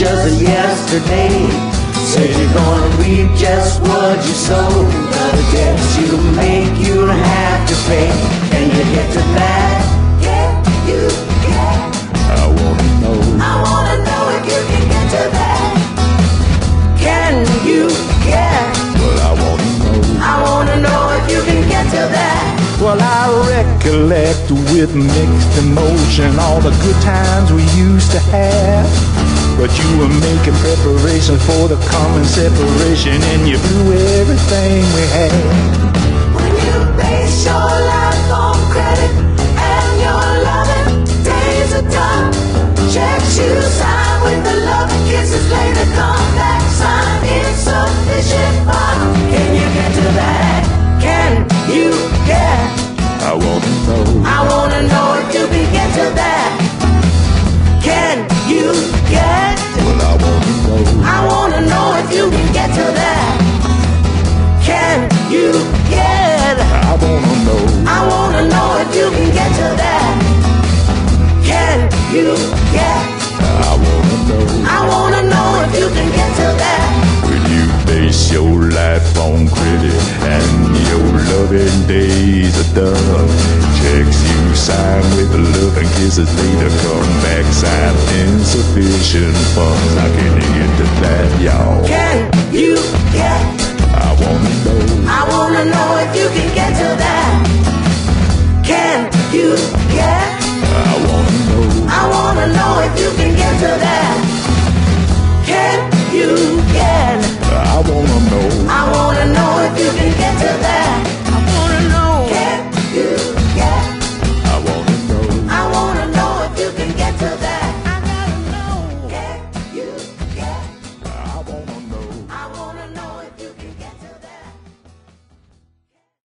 just yesterday. Said you're gonna reap just what you sow. The debts you make, you'll have to pay. Can you get to that? Can you get? I wanna know. I wanna know if you can get to that. Can you get? Well, I wanna know. I wanna know if you can get to that. Well, I recollect with mixed emotion all the good times we used to have. But you were making preparations for the coming separation, and you blew everything we had. When you base your life on credit and your loving days are done, checks you sign with the loving kisses later come back, sign insufficient funds. Can you get to that? Can you get? I wanna know. I wanna know if you can get to that. Can you get? Well, I wanna know. I wanna know if you can get to that. Can you get? I wanna know. I wanna know if you can get to that. Can you get? I wanna know. I wanna know if you can get to that. Will you base your life on credit and your loving days are done? Checks you sign with love and kisses later come back, sign insufficient funds. Now can you get to that, y'all? Can you get? I wanna know. I wanna know if you can get to that. Can you get?